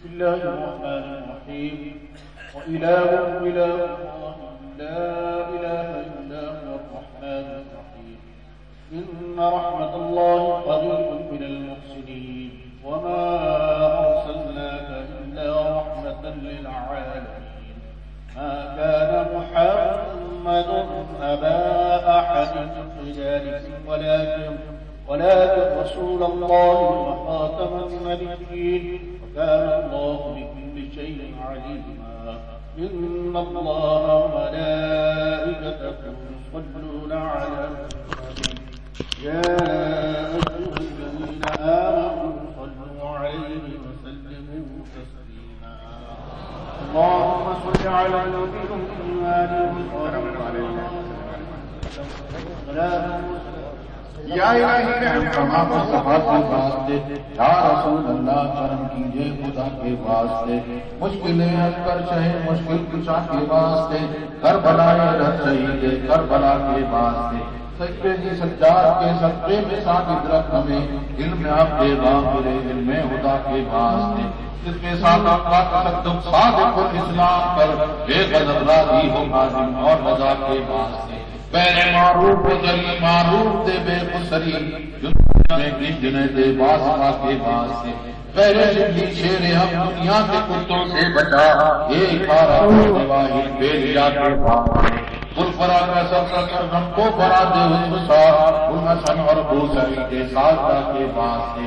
بسم الله الرحمن الرحيم وإله إله الله لا إله إلا هو الرحمن الرحيم إن رحمة الله قريب من المحسنين وما أرسلناك إلا رحمة للعالمين ما كان محمد أبا أحد من رجالكم ولكن رسول الله وخاتم النبيين وكان الله بكل شيء عليما إن الله وملائكته يصلون على النبي يا أيها الذين آمنوا صلوا عليه وسلموا تسليما اللهم صل على النبي یا الہی رحم فرما مصطفیٰ کے واسطے، یا رسول اللہ کرم کیجئے خدا کے واسطے، مشکلیں حل کر شہ مشکل کشا کے واسطے، کربلا رہ شہید کربلا کے واسطے، سجدے کی سجاد کے صدقے میں ساجد رکھ ہمیں، علم آپ کے غافر علم خدا کے واسطے، جس میں صادق کا تصدق صادق الاسلام پر بے غضب راضی ہو عظیم اور رضا کے واسطے، پہلے معروف جلی معروف دے بے خسری دنیا میں گنجنے دے واسطہ کے واسطے، پہلے زندگی شیر ہم دنیا کے کتوں سے بچا، ایک بارہ واحد بے لیا کے واسطے، گلفرا کا سب ہم کو برا دے حسن اور بوسری کے سازدہ کے واسطے،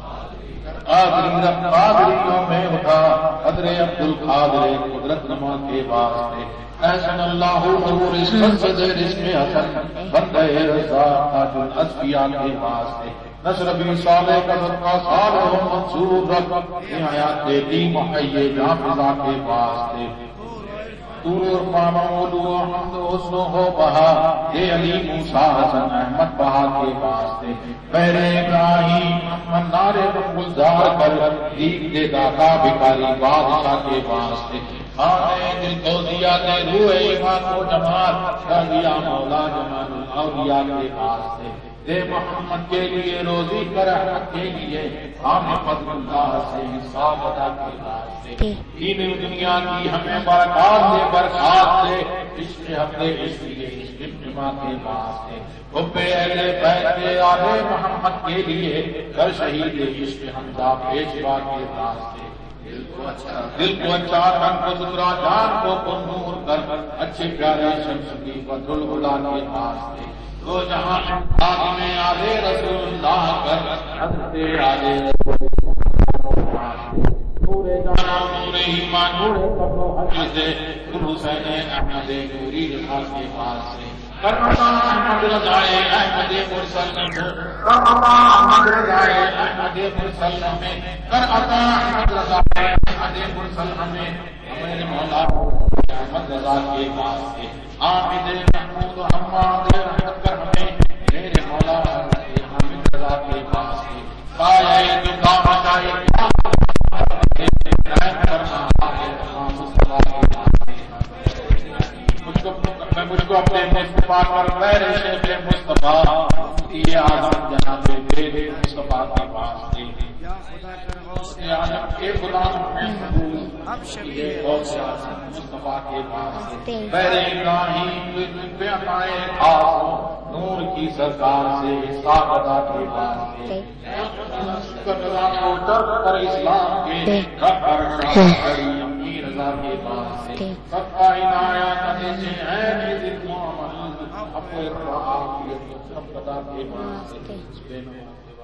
قادریوں میں اٹھا قدر عبد القادر قدرت نما کے واسطے، احسن اللہ نور اسم صدر اسم حسن بندہ رضا تاج الاسفیاء کے واسطے، نصر بن صالح کا صدقہ صالح و منصور رب نہایت دیتی محیے جافظہ کے واسطے، طور معمول و حمد و حسن ہو بہا اے علی موسیٰ حسن احمد بہا کے واسطے، بحر ابراہیم محمد نارے گلزار کر دیگ دے داتا بھکاری بادشاہ کے واسطے، آنے دل کو دیا دے روح ایمان کو جمال کر دیا مولا جمال الاولیاء کے واسطے، دے محمد کے لیے روزی کر احمد کے لیے ہمیں فضل اللہ سے حساب ادا کے واسطے، دین دنیا کی ہمیں برکات دے برکات دے، عشق حقے عشق اجتماع کے واسطے، حب اہل بیت کے آلِ محمد کے لیے کر شہید عشق حمزہ پیشوا کے واسطے، دل کو اچھا تن کو ستھرا جان کو پر نور کر اچھے پیارے شمس کی بدر الہدا کے واسطے، دو جہاں آگ میں آلے رسول اللہ کر حضرت آلے رسول اللہ نور جانا نور ایمان نور قبر و حدیث گل حسین احمد نوری رضا کے واسطے، کرمتا احمد رضائے احمد مرسل کرمتا احمد رضائے احمد مرسل میں کرمتا احمد رضائے احمد مرسل ہمیں ہمیں مولا احمد رضا کے واسطے، عابد محمود حماد رحمت کر ہمیں میرے مولا حامد رضا کے واسطے، پائے جو کام چاہے مجھ کو اپنے مصطفیٰ پر غیر شیخ مصطفیٰ یہ اعظم جناب بے مصطفیٰ کے واسطے، کے غلام یہ غوث اعظم مصطفیٰ کے واسطے، غیر ابراہیم پہ عطائے خاص نور کی سرکار سے حساب ادا کے واسطے، کربلا کو ترک کر اسلام کے کفر کری اپنی رضا کے واسطے، سب کا عنایات سے عین ذکر محمد اپنے رعایت سب ادا کے واسطے